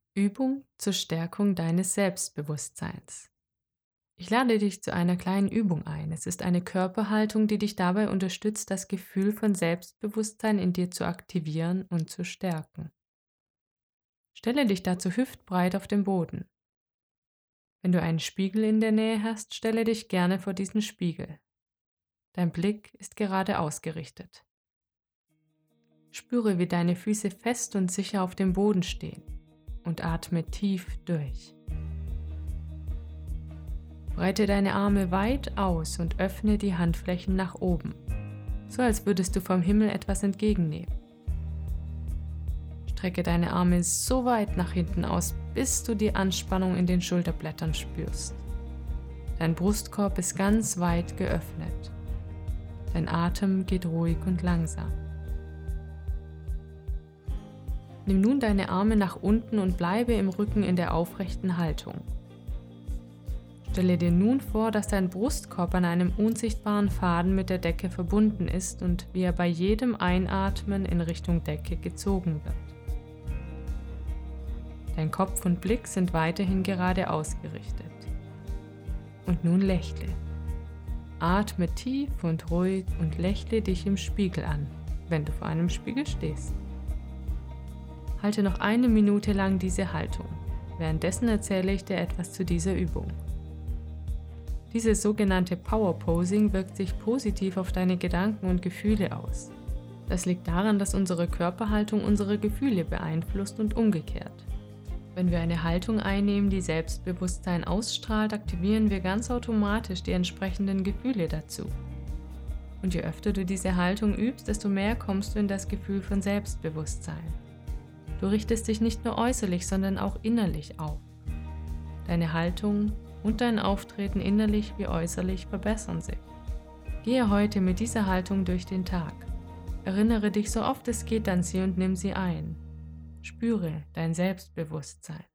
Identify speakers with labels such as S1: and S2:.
S1: Übung zur Stärkung deines Selbstbewusstseins. Ich lade dich zu einer kleinen Übung ein. Es ist eine Körperhaltung, die dich dabei unterstützt, das Gefühl von Selbstbewusstsein in dir zu aktivieren und zu stärken. Stelle dich dazu hüftbreit auf den Boden. Wenn du einen Spiegel in der Nähe hast, stelle dich gerne vor diesen Spiegel. Dein Blick ist gerade ausgerichtet. Spüre, wie deine Füße fest und sicher auf dem Boden stehen und atme tief durch. Breite deine Arme weit aus und öffne die Handflächen nach oben, so als würdest du vom Himmel etwas entgegennehmen. Strecke deine Arme so weit nach hinten aus, bis du die Anspannung in den Schulterblättern spürst. Dein Brustkorb ist ganz weit geöffnet. Dein Atem geht ruhig und langsam. Nimm nun deine Arme nach unten und bleibe im Rücken in der aufrechten Haltung. Stelle dir nun vor, dass dein Brustkorb an einem unsichtbaren Faden mit der Decke verbunden ist und wie er bei jedem Einatmen in Richtung Decke gezogen wird. Dein Kopf und Blick sind weiterhin gerade ausgerichtet. Und nun lächle. Atme tief und ruhig und lächle dich im Spiegel an, wenn du vor einem Spiegel stehst. Halte noch 1 Minute lang diese Haltung. Währenddessen erzähle ich dir etwas zu dieser Übung. Dieses sogenannte Power Posing wirkt sich positiv auf deine Gedanken und Gefühle aus. Das liegt daran, dass unsere Körperhaltung unsere Gefühle beeinflusst und umgekehrt. Wenn wir eine Haltung einnehmen, die Selbstbewusstsein ausstrahlt, aktivieren wir ganz automatisch die entsprechenden Gefühle dazu. Und je öfter du diese Haltung übst, desto mehr kommst du in das Gefühl von Selbstbewusstsein. Du richtest dich nicht nur äußerlich, sondern auch innerlich auf. Deine Haltung und dein Auftreten innerlich wie äußerlich verbessern sich. Gehe heute mit dieser Haltung durch den Tag. Erinnere dich so oft es geht an sie und nimm sie ein. Spüre dein Selbstbewusstsein.